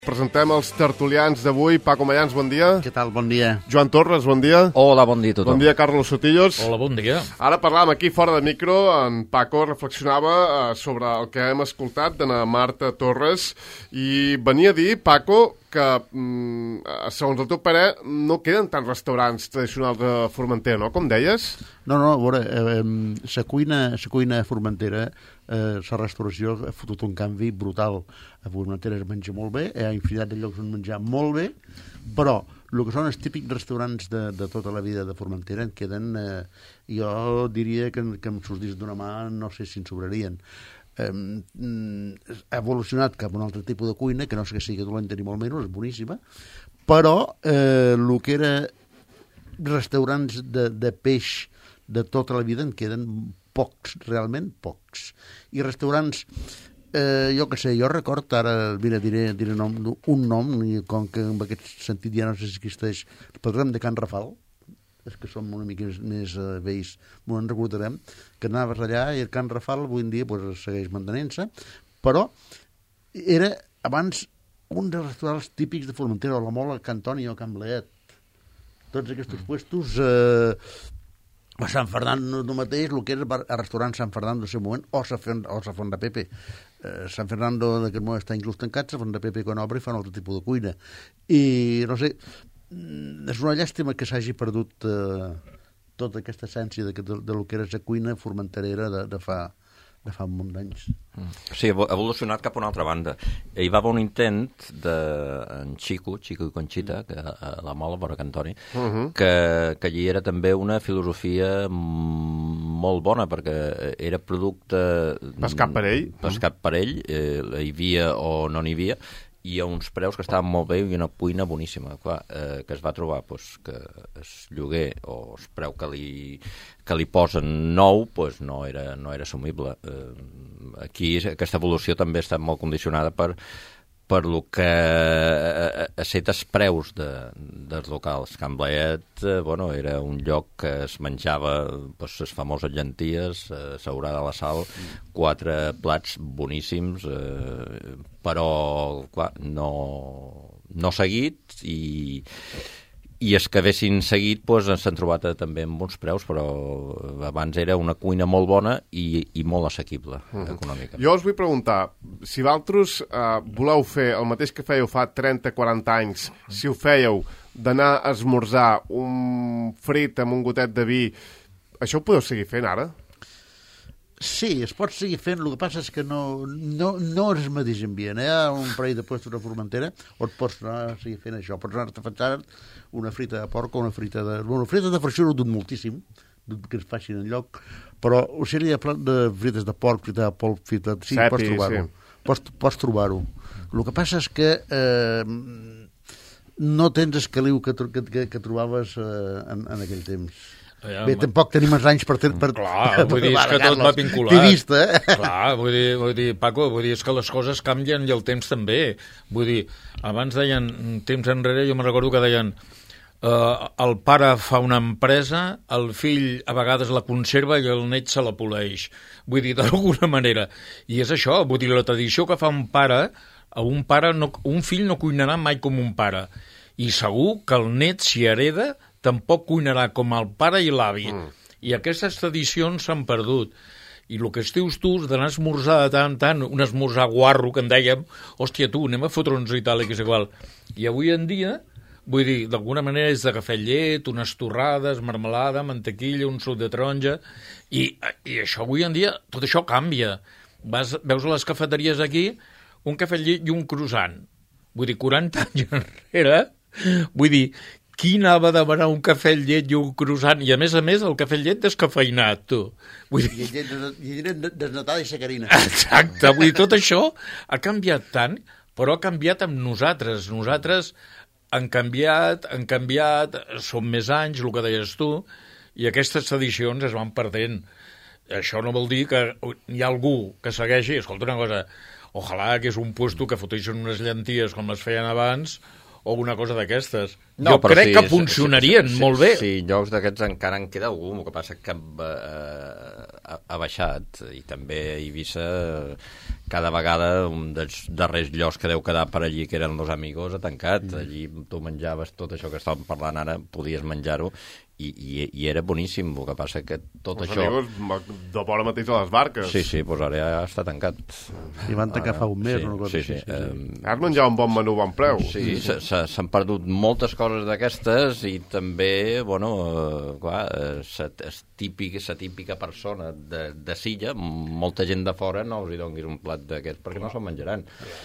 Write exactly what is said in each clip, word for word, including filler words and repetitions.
Presentem els tertulians d'avui. Paco Mayans, bon dia. Què tal? Bon dia. Joan Torres, bon dia. Hola, bon dia a tothom. Bon dia, Carlos Sotillos. Hola, bon dia. Ara parlàvem aquí fora de micro, en Paco reflexionava eh, sobre el que hem escoltat de na Marta Torres i venia a dir, Paco, que mm, segons el teu parer no queden tants restaurants tradicionals de Formentera, no? Com deies? No, no, a veure, eh, la cuina, la cuina formentera, eh, la restauració ha fotut un canvi brutal. A Formentera es menja molt bé, hi ha infinitat de llocs on menjar molt bé, però el que són els típics restaurants de, de tota la vida de Formentera en queden, eh, jo diria que, que amb sortís d'una mà no sé si en sobrarien. Eh, ha evolucionat cap a un altre tipus de cuina, que no sé que sigui dolenta ni molt menys, és boníssima, però eh, el que era restaurants de, de peix de tota la vida en queden pocs, realment pocs. I restaurants, eh, jo què sé, jo record, ara mira, diré, diré nom, un nom, i com que en aquest sentit ja no sé si existeix, el patrón de Can Rafal, és que som una mica més uh, vells, m'ho en recordarem, que anaves allà i el Can Rafal avui en dia pues, segueix mantenint-se, però era abans un dels restaurants típics de Formentera, o la Mola, Can Toni o Can Blaet. Tots aquests puestos, eh, a Sant Fernando no mateix, el que era el restaurant Sant Fernando en seu moment, o la Font de Pepe. Eh, Sant Fernando d'aquest moment està inclús tancat, la Font de Pepe quan obre fa un altre tipus de cuina. I, no sé, és una llàstima que s'hagi perdut eh, tota aquesta essència de, de, de lo que era la cuina formenterera de, de, fa, de fa un munt d'anys. Sí, ha evolucionat cap a una altra banda. Hi va haver un intent de en Chico, Chico i Conxita, que a la Mola, vora Can Toni, uh -huh. que, que allí era també una filosofia molt bona, perquè era producte... Pescat per ell. Pescat per ell, eh, hi havia o no n'hi havia, i a uns preus que estaven molt bé i una cuina boníssima. Clar, eh, que es va trobar pues, que el lloguer o el preu que li, que li posen nou pues, no, era, no era assumible. Eh, aquí aquesta evolució també està molt condicionada per, per lo que ha set els preus de, dels locals. Can Blaet eh, bueno, era un lloc que es menjava pues, les famoses llenties, eh, saurada a la sal, quatre plats boníssims, eh, però clar, no, no seguit i, i els que haguessin seguit pues, s'han trobat també amb uns preus, però abans era una cuina molt bona i, i molt assequible uh-huh. econòmicament. Jo us vull preguntar, si vosaltres eh, voleu fer el mateix que fèieu fa trenta quaranta anys, si ho fèieu d'anar a esmorzar un frit amb un gotet de vi, això ho podeu seguir fent ara? Sí, es pot seguir fent, el que passa és que no, no, no és el mateix ambient. Hi ha un parell de puestos de Formentera on pots anar a seguir fent això. Pots anar-te a fetxar una frita de porc o una frita de... Bueno, frita de fregir ho dut moltíssim, que es facin en lloc, però o sigui, hi ha de frites de porc, frita de polp, frita... Sí, Cepi, pots trobar-ho. Sí. Pots, pots trobar-ho. El que passa és que eh, no tens el caliu que, que, que, que trobaves eh, en, en aquell temps. Ja, bé, tampoc tenim els anys per... per, per clar, vull dir, és que tot va vinculat. Activista, eh? Clar, vull dir, vull dir, Paco, vull dir, és que les coses canvien i el temps també. Vull dir, abans deien, temps enrere, jo me recordo que deien eh, el pare fa una empresa, el fill a vegades la conserva i el net se la poleix. Vull dir, d'alguna manera. I és això, vull dir, la tradició que fa un pare, a un pare, no, un fill no cuinarà mai com un pare. I segur que el net, si hereda, tampoc cuinarà com el pare i l'avi. Mm. I aquestes tradicions s'han perdut. I el que es dius tu d'anar a esmorzar de tant en tant, un esmorzar guarro, que en dèiem, hòstia, tu, anem a fotre'ns i tal, i que és igual. I avui en dia, vull dir, d'alguna manera és de cafè llet, unes torrades, marmelada, mantequilla, un suc de taronja, i, i això avui en dia, tot això canvia. Vas, veus a les cafeteries aquí, un cafè llet i un croissant. Vull dir, quaranta anys enrere, vull dir, qui anava a demanar un cafè llet i un croissant? I a més a més el cafè llet descafeinat, tu. Vull dir... I llet desnatada i sacarina. Exacte, vull dir, tot això ha canviat tant, però ha canviat amb nosaltres. Nosaltres han canviat, han canviat, som més anys, el que deies tu, i aquestes tradicions es van perdent. Això no vol dir que hi ha algú que segueixi, escolta una cosa, ojalà que és un puesto que foteixen unes llenties com les feien abans, o una cosa d'aquestes. No, jo crec sí, que funcionarien sí, sí, molt bé. Sí, llocs d'aquests encara en queda algú, el que passa que eh, ha, ha baixat, i també a Eivissa cada vegada un dels darrers llocs que deu quedar per allí, que eren Los Amigos, ha tancat. Mm. Allí tu menjaves tot això que estàvem parlant ara, podies menjar-ho, i, i, i era boníssim. El que passa que tot Los això... Amigos de vora mateix a les barques. Sí, sí, doncs ara ja està tancat. I van tancar fa un mes. Sí, no sí, sí. sí, sí, sí. Um, Ara es menjava un bon menú, bon preu. Sí, s'han perdut moltes coses d'aquestes, i també, bueno, eh, clar, la típica, típica persona de, de Silla, molta gent de fora no els hi donguis un plat d'aquests perquè no se'l menjaran.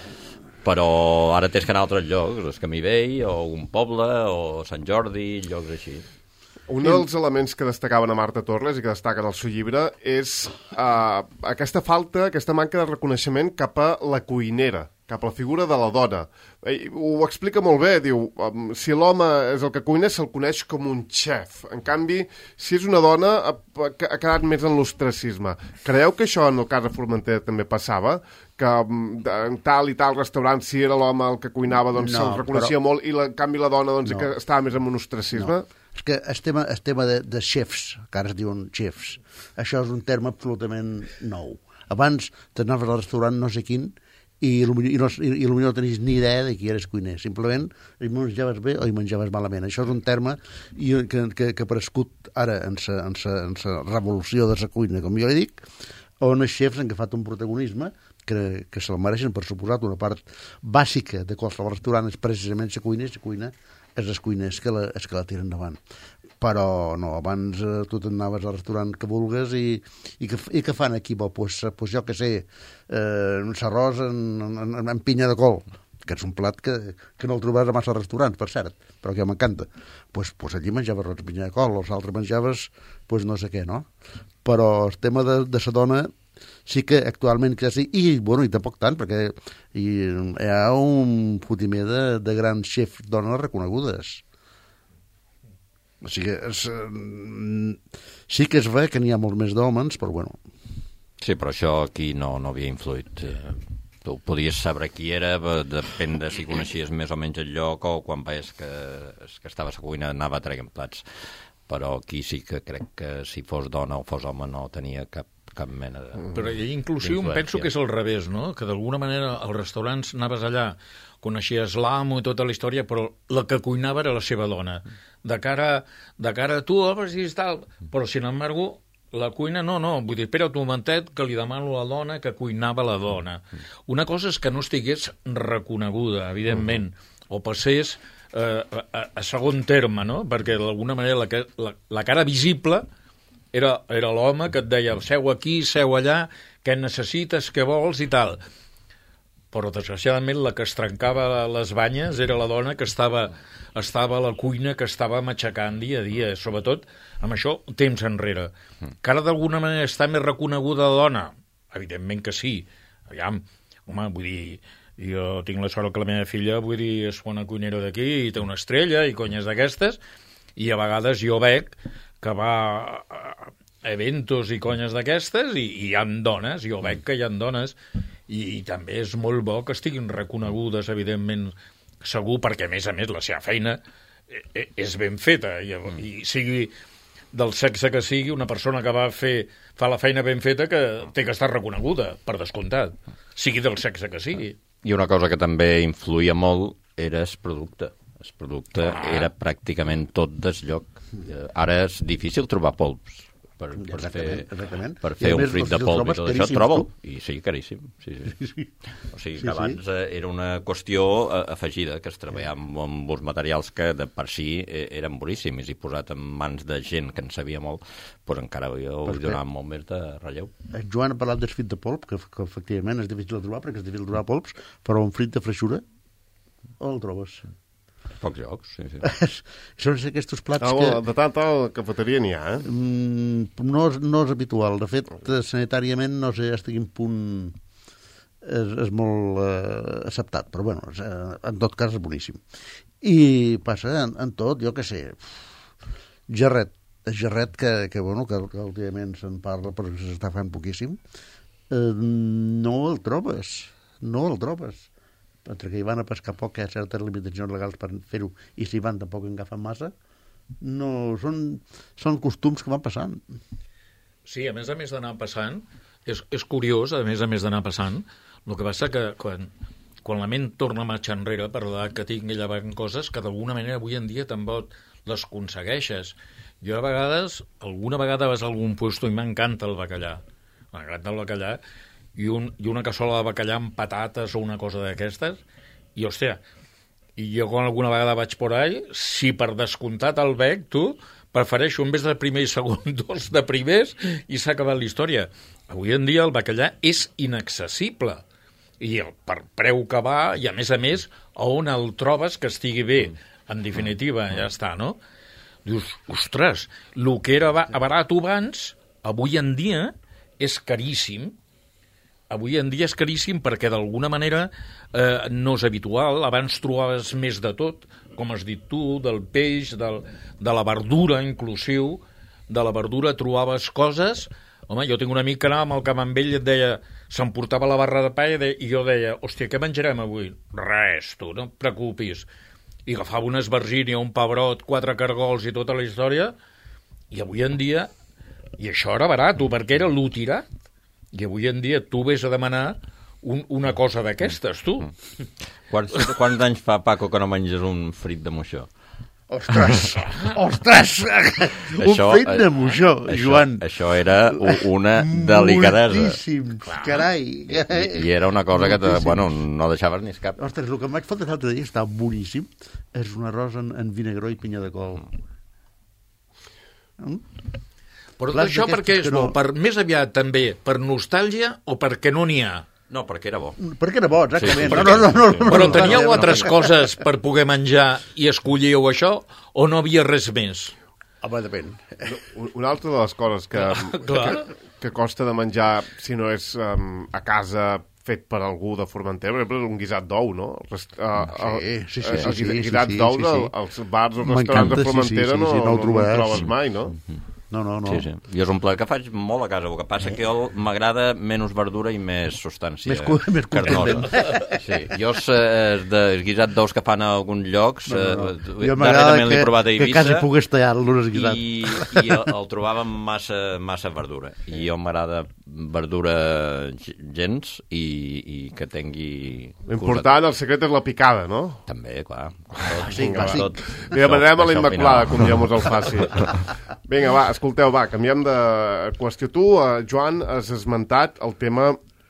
Però ara tens que anar a altres llocs, el Camí Vell, o un poble, o Sant Jordi, llocs així. Un dels elements que destacaven a Marta Torres i que destaca en el seu llibre és uh, aquesta falta, aquesta manca de reconeixement cap a la cuinera, cap a la figura de la dona. Eh, ho explica molt bé, diu, um, si l'home és el que cuina, se'l coneix com un xef. En canvi, si és una dona, ha, ha quedat més en l'ostracisme. Creieu que això en el cas de Formentera també passava? Que en tal i tal restaurant, si era l'home el que cuinava, doncs no, se'l reconeixia però... molt, i la, en canvi la dona doncs, no. que estava més en un ostracisme? No. És que el tema, el tema de, de chefs, que ara es diuen chefs, això és un terme absolutament nou. Abans t'anaves al restaurant no sé quin i potser no, i, i no tenies ni idea de qui eres cuiner. Simplement hi menjaves bé o hi menjaves malament. Això és un terme i, que, que, que ha aparegut ara en la revolució de la cuina, com jo li dic, on els xefs han agafat un protagonisme que, que se'l mereixen, per suposat. Una part bàsica de qualsevol restaurant és precisament la cuina, i la cuina és les cuiners que la, és que la tiren endavant. Però no, abans eh, tu t'anaves al restaurant que vulgues i, i, que, i que fan aquí? Bo, pues, pues jo que sé, eh, un arròs en, en, en pinya de col, que és un plat que, que no el trobaràs a massa restaurants, per cert, però que m'encanta. Pues, pues allí menjaves arròs en pinya de col, els altres menjaves pues no sé què, no? Però el tema de, de la dona sí que actualment que sí, i, bueno, i tampoc tant, perquè hi, hi ha un fotimer de, de grans xefs dones reconegudes. O sigui, és, sí que es ve que n'hi ha molts més d'homes, però bueno. Sí, però això aquí no, no havia influït. Tu podies saber qui era, depèn de si coneixies més o menys el lloc, o quan veies que, que estaves a cuina anava traient plats. Però aquí sí que crec que si fos dona o fos home no tenia cap cap mena de... Però inclusiu em penso que és al revés, no? Que d'alguna manera als restaurants anaves allà, coneixies l'amo i tota la història, però la que cuinava era la seva dona. De cara, de cara a tu, oh, si tal... Però, sin embargo, la cuina no, no. Vull dir, espera un momentet que li demano a la dona que cuinava la dona. Una cosa és que no estigués reconeguda, evidentment, o passés eh, a, a segon terme, no? Perquè d'alguna manera la, la, la cara visible Era, era l'home que et deia seu aquí, seu allà, què necessites, què vols i tal. Però, desgraciadament, la que es trencava les banyes era la dona que estava, estava a la cuina, que estava matxacant dia a dia, sobretot amb això temps enrere. Que ara d'alguna manera està més reconeguda la dona? Evidentment que sí. Aviam, home, vull dir, jo tinc la sort que la meva filla, vull dir, és bona cuinera d'aquí i té una estrella i conyes d'aquestes, i a vegades jo veig que va a eventos i conyes d'aquestes i, i hi ha dones, jo veig que hi ha dones i, i també és molt bo que estiguin reconegudes, evidentment, segur, perquè a més a més la seva feina és ben feta i, i sigui del sexe que sigui, una persona que va fer fa la feina ben feta que té que estar reconeguda, per descomptat, sigui del sexe que sigui. I una cosa que també influïa molt era el producte. El producte ah. era pràcticament tot del lloc. Ara és difícil trobar polps per, per exactament, fer, exactament. per fer un frit de polp i tot això. Trobo, i sí, caríssim. Sí, sí. Sí, sí. O sigui sí, que abans sí. era una qüestió afegida, que es treballava amb, amb uns materials que de per si eren boníssims i posat en mans de gent que en sabia molt, doncs encara us donaven molt més de relleu. El Joan ha parlat del frit de polp, que, que efectivament és difícil de trobar, perquè és difícil de trobar polps, però un frit de freixura, on el trobes? Pocs llocs, sí, sí. Són aquests plats ah, que... De tant a la cafeteria n'hi ha, eh? Mm, no, no és habitual. De fet, sanitàriament no sé fins a quin punt és, és molt eh, acceptat, però bueno, és, eh, en tot cas és boníssim. I passa en, en tot, jo què sé, gerret, gerret que, que, bueno, que, que últimament se'n parla però s'està fent poquíssim, eh, no el trobes, no el trobes. Entre que hi van a pescar poc, hi ha certes limitacions legals per fer-ho, i si van tampoc en agafen massa, no, són, són costums que van passant. Sí, a més a més d'anar passant, és, és curiós, a més a més d'anar passant, el que passa que quan, quan la ment torna a marxar enrere per l'edat que tinc i llevant coses que d'alguna manera avui en dia tampoc les aconsegueixes. Jo a vegades, alguna vegada vas a algun puesto i m'encanta el bacallà, m'encanta el bacallà, i, un, i una cassola de bacallà amb patates o una cosa d'aquestes, i hòstia, i jo quan alguna vegada vaig por ahí, si per descomptat el bec, tu, prefereixo en vez de primer i segon dos de primers i s'ha acabat la història. Avui en dia el bacallà és inaccessible, i el, per preu que va, i a més a més, a on el trobes que estigui bé, en definitiva, ja està, no? Dius, ostres, el que era barat abans, avui en dia és caríssim. Avui en dia és caríssim perquè d'alguna manera eh, no és habitual. Abans trobaves més de tot, com has dit tu, del peix, del, de la verdura, inclusiu. De la verdura trobaves coses. Home, jo tinc un amic que anava amb el camp amb ell i et deia, s'emportava la barra de pa i, de, i jo deia, hòstia, què menjarem avui? Res, tu, no et preocupis. I agafava una esvergínia, un pebrot, quatre cargols i tota la història, i avui en dia, i això era barat, perquè era l'u tirat. I avui en dia tu ves a demanar un, una cosa d'aquestes, tu. Quants, quants anys fa, Paco, que no menges un frit de moixó? Ostres, ostres, un Això, frit de moixó, això, Joan. Això era una delicadesa. Moltíssim, carai. I, I era una cosa que, te, bueno, no deixaves ni escap. Ostres, el que em vaig fotre l'altre dia està boníssim, és un arròs en, en vinegró i pinya de col. Mm? Però Plats això per què és no... bo? Per, més aviat també per nostàlgia o perquè no n'hi ha? No, perquè era bo. Perquè era bo, exactament. Sí, no, no, no, no, no, Però no, teníeu no, no, altres no. coses per poder menjar i escollíeu això o no havia res més? Home, depèn. Una altra de les coses que, Clar. que, que costa de menjar si no és um, a casa fet per algú de Formentera, per exemple, un guisat d'ou, no? El, rest- uh, el, Sí, sí, sí, el, sí, el sí, guisat sí, d'ou sí, sí. dels bars o M'encanta, restaurants de sí, sí, Formentera sí, no, sí, no no, ho trobaràs. no el trobes mai, no? No, no, no. Sí, sí. Jo és un plat que faig molt a casa. El que passa que jo m'agrada menys verdura i més substància Més cu- més carnosa. Sí. Jo és eh, de guisat d'ous que fan a alguns llocs. No, no, no. Eh, Jo m'agrada darrerament l'he que, provat a que Eivissa. quasi pogués tallar-lo guisat. I, i el, el trobava amb massa, massa verdura. I jo m'agrada verdura gens i, i que tingui... L'important, el secret és la picada, no? També, clar. Ah, sí, Vinga, clàssic. Tot, Li demanarem a la això al Immaculada, final. com ja mos el faci. Vinga, va, escolteu, va, canviem de qüestió. Tu, eh, Joan, has esmentat el tema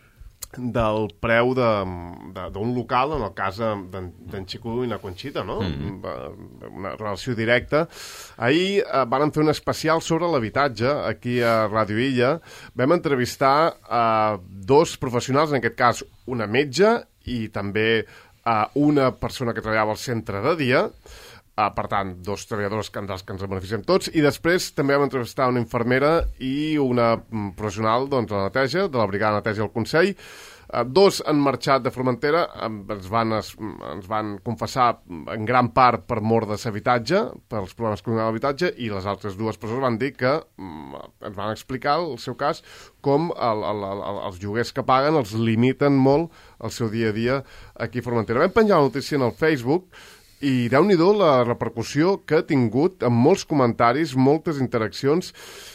del preu d'un de, de, local, en el cas d'en d'en Xico i na Conxita, no? Mm. Una relació directa. Ahir eh, van fer un especial sobre l'habitatge, aquí a Ràdio Illa. Vam entrevistar eh, dos professionals, en aquest cas una metge i també eh, una persona que treballava al centre de dia. Uh, per tant, dos treballadors que, dels que ens en beneficiem tots, i després també vam entrevistar una infermera i una mm, professional doncs, de la neteja, de la brigada de neteja del Consell. Uh, dos han marxat de Formentera, um, ens, van es, ens van confessar en gran part per mort de l'habitatge, pels problemes que donava l'habitatge, i les altres dues persones van dir que um, ens van explicar el seu cas, com el, el, el, els lloguers que paguen els limiten molt el seu dia a dia aquí a Formentera. Vam penjar la notícia en el Facebook, i déu-n'hi-do la repercussió que ha tingut amb molts comentaris, moltes interaccions,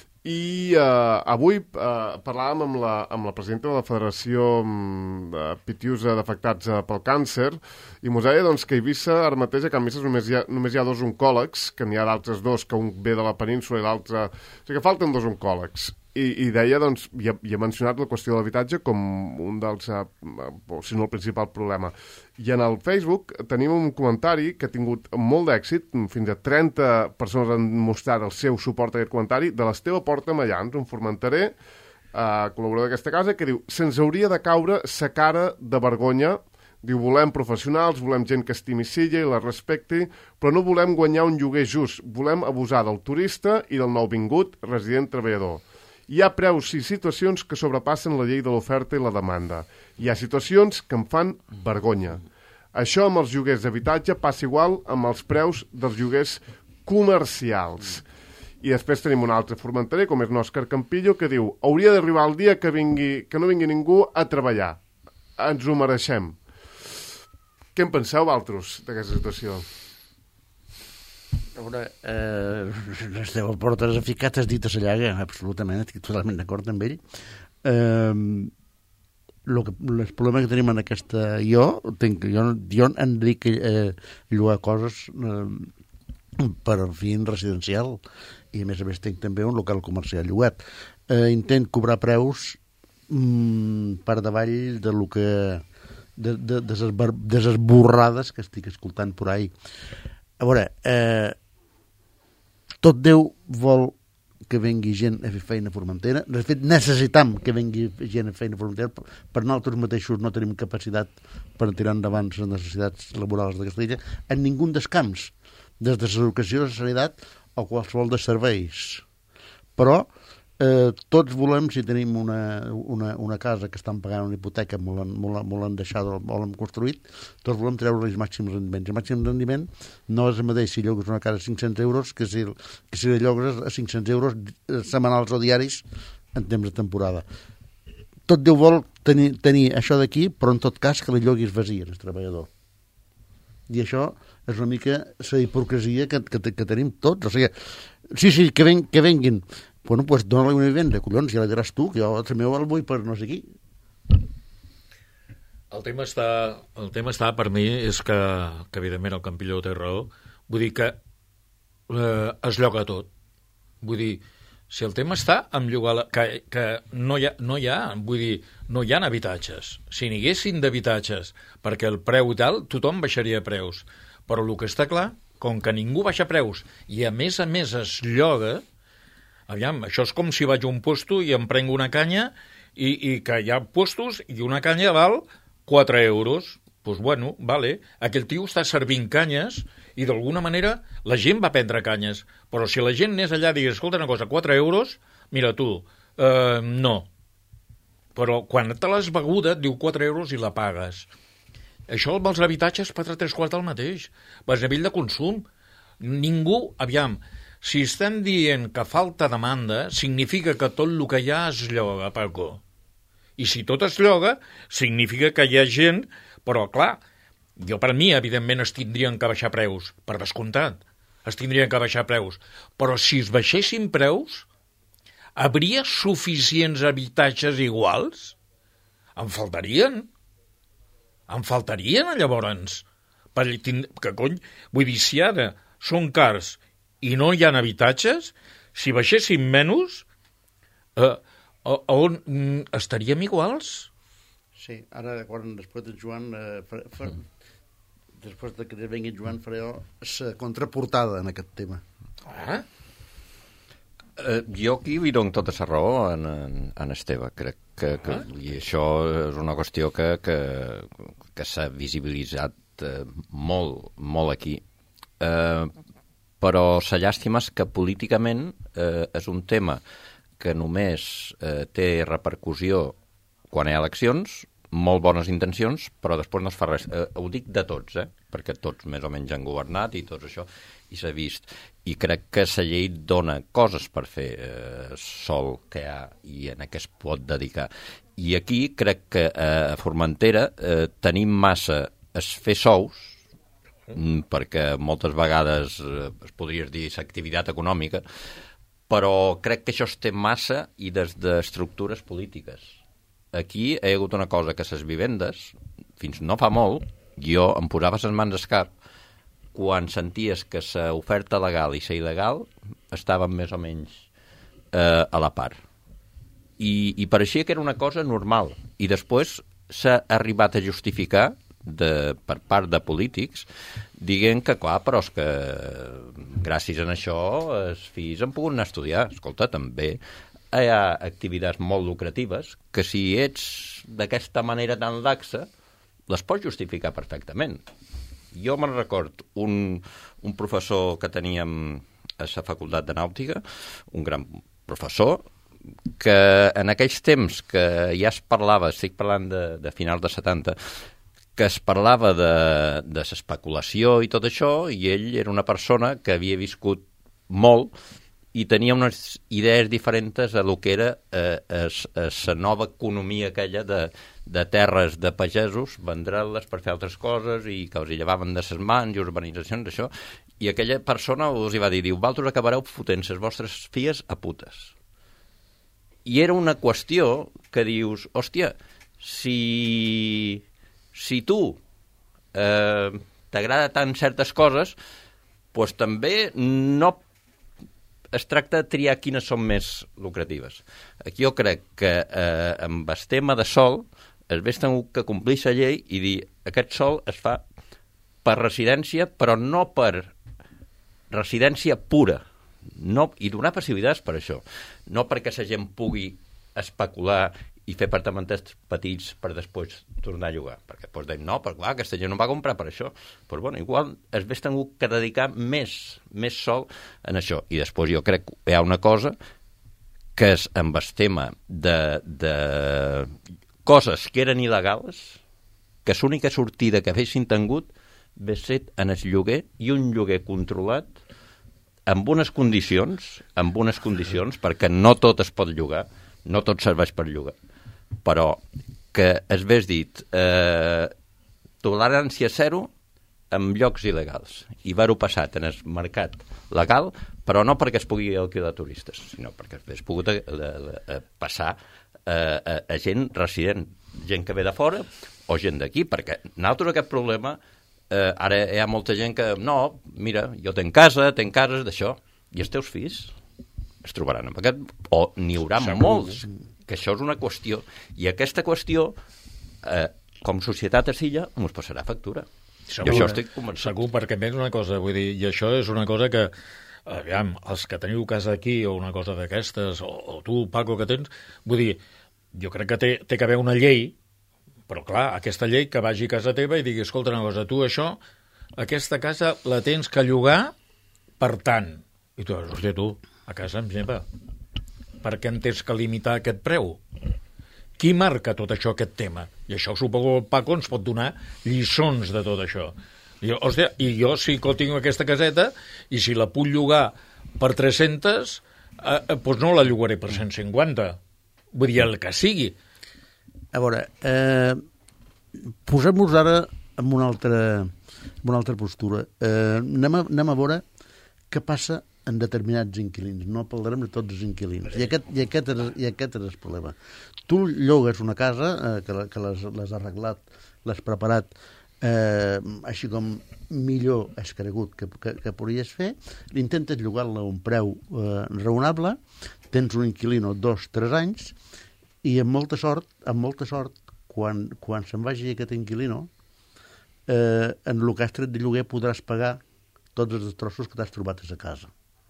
i eh, avui eh, parlàvem amb la, amb la presidenta de la Federació de Pitiusa d'Afectats eh, pel Càncer, i mos deia doncs, que a Eivissa, ara mateix a Can Misses només hi ha, només hi ha dos oncòlegs, que n'hi ha d'altres dos, que un ve de la península i l'altre... O sigui que falten dos oncòlegs. I, i deia, doncs, i ha, i ha mencionat la qüestió de l'habitatge com un dels, eh, si no el principal problema. I en el Facebook tenim un comentari que ha tingut molt d'èxit, fins a trenta persones han mostrat el seu suport a aquest comentari, de l'Esteve Porta Mallans, un formenterer, eh, col·laborador d'aquesta casa, que diu: se'ns hauria de caure sa cara de vergonya. Diu, volem professionals, volem gent que estimi Silla i la respecti, però no volem guanyar un lloguer just, volem abusar del turista i del nouvingut resident treballador. Hi ha preus i situacions que sobrepassen la llei de l'oferta i la demanda. Hi ha situacions que em fan vergonya. Això amb els lloguers d'habitatge passa igual amb els preus dels lloguers comercials. I després tenim un altre formenterer, com és l'Òscar Campillo, que diu: hauria d'arribar el dia que, vingui, que no vingui ningú a treballar. Ens ho mereixem. Què en penseu, vosaltres, d'aquesta situació? A veure, eh, esteu a portes eficaces dit a la llaga, absolutament, estic totalment d'acord amb ell. Eh, lo que, el problema que tenim en aquesta... Jo, tinc, jo, jo em dic eh, llogar coses eh, per fin residencial, i a més a més tinc també un local comercial llogat. Eh, intent cobrar preus mm, per davall de lo que... de, de, de, ses, de ses borrades que estic escoltant por ahí. A veure, eh, tot Déu vol que vengui gent a fer feina a Formentera. De fet, necessitam que vengui gent a feina a Formentera. Per nosaltres mateixos no tenim capacitat per tirar endavant les necessitats laborals de Castella en ningú dels camps, des de l'educació, la sanitat o qualsevol dels serveis. Però eh, tots volem, si tenim una, una, una casa que estan pagant una hipoteca, molt han, molt, molt han deixat o molt han construït, tots volem treure els màxims rendiments. El màxim rendiment no és el mateix si llogues una casa a cinc-cents euros que si, que si llogues a cinc-cents euros setmanals o diaris en temps de temporada. Tot Déu vol tenir, tenir això d'aquí, però en tot cas que la lloguis vacía, el treballador. I això és una mica la hipocresia que, que, que tenim tots. O sigui, sí, sí, que, ven, que venguin. Bueno, pues dona-li una vivenda, collons, ja la diràs tu, que jo el meu el vull per no sé qui. El tema està, el tema està per mi, és que, que evidentment el Campilló té raó, vull dir que eh, es lloga tot. Vull dir, si el tema està en llogar, la, que, que no, hi ha, no hi ha, vull dir, no hi ha habitatges. Si n'hi haguessin d'habitatges, perquè el preu i tal, tothom baixaria preus. Però el que està clar, com que ningú baixa preus i a més a més es lloga, aviam, això és com si vaig a un puesto i em prenc una canya i, i que hi ha puestos i una canya val quatre euros. Doncs pues bueno, vale, aquell tio està servint canyes i d'alguna manera la gent va prendre canyes. Però si la gent anés allà i digués, escolta una cosa, quatre euros, mira tu, eh, no. Però quan te l'has beguda et diu quatre euros i la pagues. Això amb els habitatges per tres quarts del mateix. Per nivell de consum. Ningú, aviam, si estem dient que falta demanda, significa que tot el que hi ha es lloga, Paco. I si tot es lloga, significa que hi ha gent... Però, clar, jo per mi, evidentment, es tindrien que baixar preus, per descomptat. Es tindrien que baixar preus. Però si es baixessin preus, hauria suficients habitatges iguals? Em faltarien. Em faltarien, llavors. Per, que cony, vull dir, si ara són cars i no hi ha habitatges, si baixéssim menys, eh, on mm, estaríem iguals? Sí, ara, quan després de Joan, eh, fa, fa, després de que vengui Joan, faré la contraportada en aquest tema. Ah? Eh, jo aquí li dono tota la raó en, en, en Esteve. Crec que, que ah? i això és una qüestió que, que, que s'ha visibilitzat eh, molt, molt aquí. Eh, però la llàstima és que políticament eh, és un tema que només eh, té repercussió quan hi ha eleccions, molt bones intencions, però després no es fa res. Eh, ho dic de tots, eh? Perquè tots més o menys han governat i tot això, i s'ha vist. I crec que la llei dona coses per fer eh, sol que hi ha i en què es pot dedicar. I aquí crec que eh, a Formentera eh, tenim massa es fer sous, mm, perquè moltes vegades eh, es podria dir l'activitat econòmica, però crec que això es té massa i des d'estructures polítiques. Aquí hi ha hagut una cosa que les vivendes, fins no fa molt, jo em posava les mans al cap quan senties que l'oferta legal i la il·legal estaven més o menys eh, a la part. I, I pareixia que era una cosa normal. I després s'ha arribat a justificar de, per part de polítics dient que, clar, però és que gràcies a això els fills han pogut anar a estudiar. Escolta, també hi ha activitats molt lucratives que si ets d'aquesta manera tan laxa les pots justificar perfectament. Jo me'n record un, un professor que teníem a la facultat de nàutica, un gran professor, que en aquells temps que ja es parlava, estic parlant de, de finals de setanta, que es parlava de, de l'especulació i tot això, i ell era una persona que havia viscut molt i tenia unes idees diferents a lo que era la nova economia aquella de, de terres de pagesos, vendre-les per fer altres coses i que els hi llevaven de ses mans i urbanitzacions, això, i aquella persona els hi va dir, diu, vosaltres acabareu fotent les vostres filles a putes. I era una qüestió que dius, hòstia, si, si tu eh, t'agrada tant certes coses, doncs també no es tracta de triar quines són més lucratives. Aquí jo crec que eh, amb el tema de sol es ve tengut que complir la llei i dir aquest sol es fa per residència, però no per residència pura, no, i donar possibilitats per això, no perquè la gent pugui especular i fer apartaments petits per després tornar a llogar, perquè doncs dèiem, no, però clar, aquesta gent no va comprar per això, però bueno, igual es ve tingut que dedicar més, més sol en això, i després jo crec que hi ha una cosa que és amb el tema de, de coses que eren il·legals, que l'única sortida que fessin tingut ve ser en el lloguer, i un lloguer controlat amb unes condicions, amb unes condicions, perquè no tot es pot llogar, no tot serveix per llogar, però que es ves dit eh, tolerància zero en llocs il·legals, i va-ho passat en el mercat legal, però no perquè es pugui alquilar turistes, sinó perquè es pogut a, a, a passar a, a, a gent resident, gent que ve de fora o gent d'aquí, perquè nosaltres aquest problema eh, ara hi ha molta gent que no, mira, jo tenc casa, tenc cases d'això, i els teus fills es trobaran amb aquest, o n'hi haurà molts, que això és una qüestió, i aquesta qüestió eh, com societat a Silla ens passarà factura. Segur, I això estic convençut. Segur, perquè més una cosa, vull dir, i això és una cosa que, aviam, els que teniu casa aquí o una cosa d'aquestes, o, o tu, Paco, que tens, vull dir, jo crec que té, té que haver una llei, però clar, aquesta llei que vagi a casa teva i digui, escolta una cosa, tu això, aquesta casa la tens que llogar per tant. I tu dius, hòstia, tu, a casa em lleva. Per què en tens que limitar aquest preu? Qui marca tot això, aquest tema? I això suposo que el Paco ens pot donar lliçons de tot això. I, hòstia, i jo sí que tinc aquesta caseta i si la puc llogar per tres-centes, eh, doncs no la llogaré per cent cinquanta. Vull dir, el que sigui. A veure, eh, posem-nos ara en una altra, en una altra postura. Eh, anem, a, anem a veure què passa en determinats inquilins. No parlarem de tots els inquilins. I aquest, i aquest, és, i aquest és el problema. Tu llogues una casa eh, que, que l'has arreglat, l'has preparat, eh, així com millor has cregut que, que, que podries fer, intentes llogar-la a un preu eh, raonable, tens un inquilino dos, tres anys, i amb molta sort, amb molta sort, quan, quan se'n vagi aquest inquilino, eh, en el que has tret de lloguer podràs pagar tots els destrossos que t'has trobat a la casa.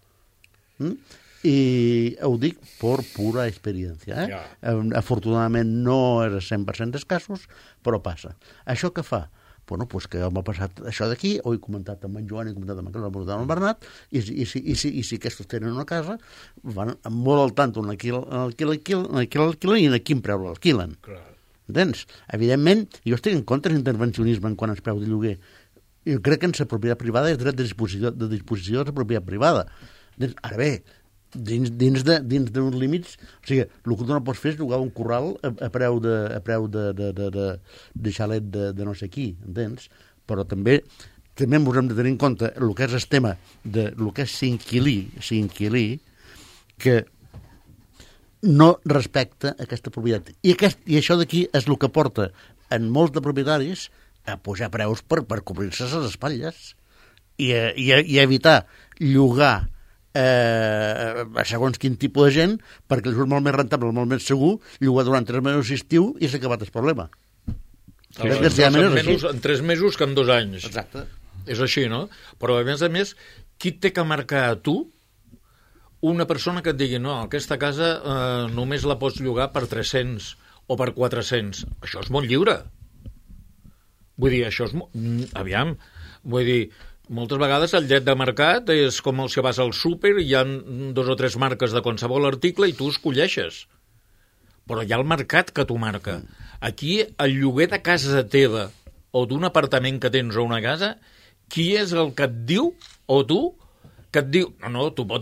Mm? I ho dic per pura experiència. Eh? Ja. Afortunadament no és el cent per cent dels casos, però passa. Això què fa? Bueno, pues que m'ha passat això d'aquí, ho he comentat amb en Joan, he comentat amb en Carles, amb en Bernat, i, i, si, i, si, i si aquests tenen una casa, van molt al tanto en qui l'alquilen i en quin preu l'alquilen. Entens? Evidentment, jo estic en contra d'intervencionisme en quant als preus de lloguer. Jo crec que en la propietat privada és dret de disposició de, disposició de la propietat privada. Ara bé, dins, dins de, dins d'uns límits, o sigui, el que tu no pots fer és llogar un corral a, a preu de, a preu de, de, de, de, de xalet de, de no sé qui, entens? Però també també ens hem de tenir en compte el que és el tema de el que és s'inquilí, s'inquilí, que no respecta aquesta propietat. I, aquest, i això d'aquí és el que porta en molts de propietaris a pujar preus per, per cobrir-se les espatlles i a, i a, i a evitar llogar eh, segons quin tipus de gent, perquè els surt molt més rentable, molt més segur, llogar durant tres mesos d'estiu i s'ha acabat el problema. Sí, desgraciadament és així. En tres mesos que en dos anys. Exacte. És així, no? Però, a més a més, qui té que marcar a tu una persona que et digui no, aquesta casa eh, només la pots llogar per tres-cents o per quatre-cents? Això és molt lliure. Vull dir, això és... Aviam, vull dir, moltes vegades el llet de mercat és com el que vas al súper i hi ha dos o tres marques de qualsevol article i tu escolleixes. Però hi ha el mercat que t'ho marca. Aquí, el lloguer de casa teva o d'un apartament que tens o una casa, qui és el que et diu, o tu, que et diu, no, no, t'ho pot dir,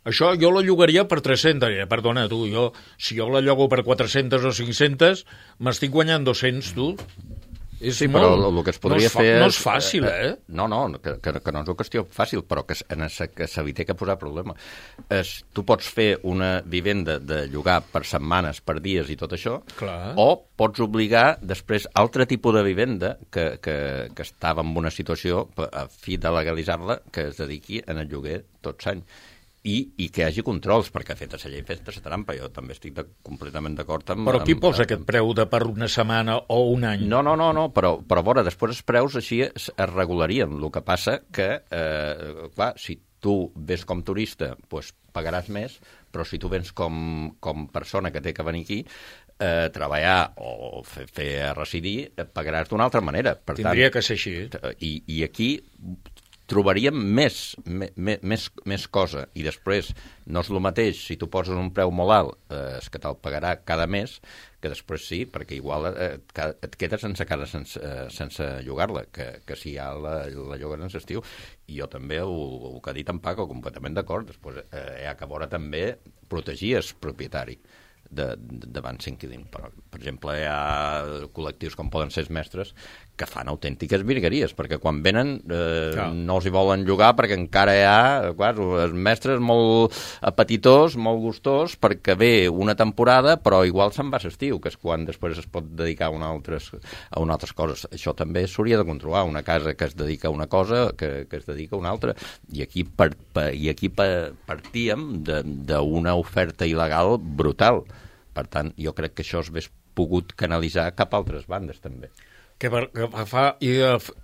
Això jo la llogaria per tres-centes. Eh? Perdona, tu, jo, si jo la llogo per quatre-centes o cinc-centes, m'estic guanyant dos-cents, tu. És Sí, molt... però el, el que es podria no és fa... fer... No és fàcil, eh? No, no, que, que, que no és una qüestió fàcil, però que, en se, que se li té que posar problema. Es, tu pots fer una vivenda de llogar per setmanes, per dies i tot això, Clar. o pots obligar després altre tipus de vivenda que, que, que estava en una situació a fi de legalitzar-la que es dediqui en el lloguer tot l'any. I, i que hi hagi controls, perquè feta la llei, feta la trampa. Jo també estic de, completament d'acord amb... Però qui amb, posa amb, aquest preu de per una setmana o un any? No, no, no, no, però, però a veure, després els preus així es, es regularien. El que passa que, eh, clar, si tu ves com turista, doncs pagaràs més, però si tu vens com, com persona que té que venir aquí, eh, treballar o fer, fer residir, eh, pagaràs d'una altra manera. Per Tindria tant, que ser així. I, i aquí trobaríem més, més, més, més cosa, i després no és el mateix si tu poses un preu molt alt, eh, és que te'l pagarà cada mes, que després sí, perquè igual eh, et quedes sense casa sense, eh, sense llogar-la, que, que si ja la, la llogues en l'estiu. I jo també, el, el que ha dit en Paco, completament d'acord, després eh, hi ha que veure també protegir el propietari de, de, davant l'inquilin. Per, per exemple, hi ha col·lectius com poden ser els mestres que fan autèntiques virgueries, perquè quan venen eh, Clar. no els hi volen jugar perquè encara hi ha, clar, els mestres molt apetitós, molt gustós, perquè ve una temporada, però igual se'n va a l'estiu, que és quan després es pot dedicar a, una altres, a una altres coses. Això també s'hauria de controlar, una casa que es dedica a una cosa, que, que es dedica a una altra, i aquí, per, per, i aquí per, partíem d'una oferta il·legal brutal. Per tant, jo crec que això s'hagués pogut canalitzar cap a altres bandes, també. Que, per, que fa, i,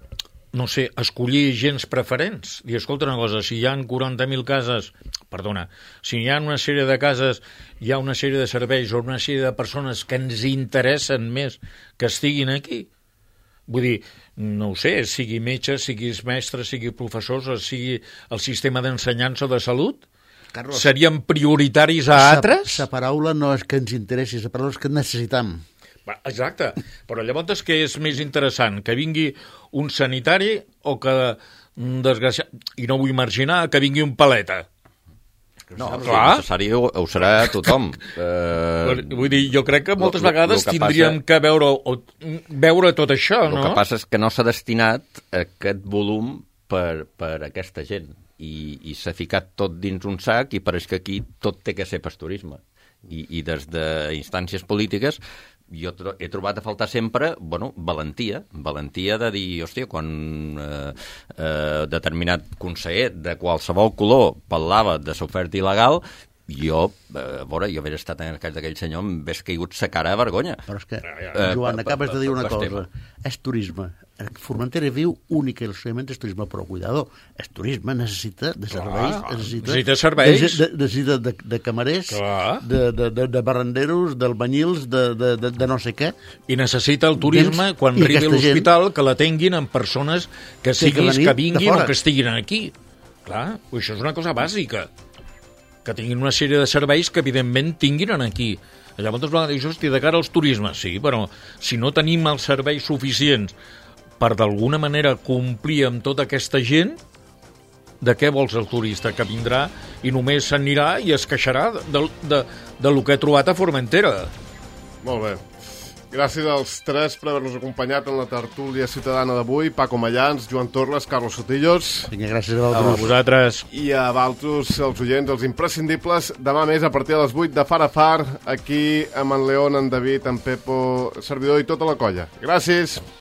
no sé, escollir gens preferents. I escolta una cosa, si hi ha quaranta mil cases, perdona, si hi ha una sèrie de cases, hi ha una sèrie de serveis o una sèrie de persones que ens interessen més que estiguin aquí. Vull dir, no ho sé, sigui metge, siguis mestre, sigui professors, o sigui el sistema d'ensenyança de salut, Carlos, serien prioritaris a altres? La paraula no és que ens interessi, la paraula és que necessitam. Exacte, però llavors és que és més interessant que vingui un sanitari o que, desgraciat, i no vull marginar, que vingui un paleta. No, Clar. clar. necessari ho, ho serà tothom. Eh, Vull dir, jo crec que moltes lo- lo- vegades lo que tindríem passa- que veure, o, veure tot això, El no? que passa és que no s'ha destinat aquest volum per, per aquesta gent i, i s'ha ficat tot dins un sac i pareix que aquí tot té que ser pasturisme. I, i des d'instàncies polítiques jo tro he trobat a faltar sempre, bueno, valentia, valentia de dir, hòstia, quan eh, eh, determinat conseller de qualsevol color parlava de l'oferta il·legal, jo, eh, a veure, jo haver estat en el cas d'aquell senyor, em ves caigut sa cara de vergonya. Però és que, Eh, Joan, pa- acabes pa- de dir una pa- cosa. És turisme. Formentera viu única i exclusivament és turisme, però cuidado, és turisme, necessita de serveis, Clar, necessita, necessita serveis. De, de, necessita de, de camarers, Clar. de, de, de, de barrenderos, d'albanyils, de, de, de, de no sé què. I necessita el turisme, Tens- quan i arribi a aquesta gent- l'hospital, que l'atenguin amb persones que Sí, que siguis, venir que de vinguin fora. o que estiguin aquí. Clar, això és una cosa bàsica. Que tinguin una sèrie de serveis que, evidentment, tinguin aquí. Llavors, això estic de cara als turismes, sí, però si no tenim els serveis suficients per d'alguna manera complir amb tota aquesta gent, de què vols el turista? Que vindrà i només s'anirà i es queixarà de, de, de lo que ha trobat a Formentera. Molt bé. Gràcies als tres per haver-nos acompanyat en la tertúlia ciutadana d'avui. Paco Mayans, Joan Torres, Carlos Sotillos. Vinga, gràcies a A vosaltres. vosaltres. I a Valtros, els oients, els imprescindibles. Demà més, a partir de les vuit de Far a Far, aquí amb en León, en David, en Pepo, servidor i tota la colla. Gràcies.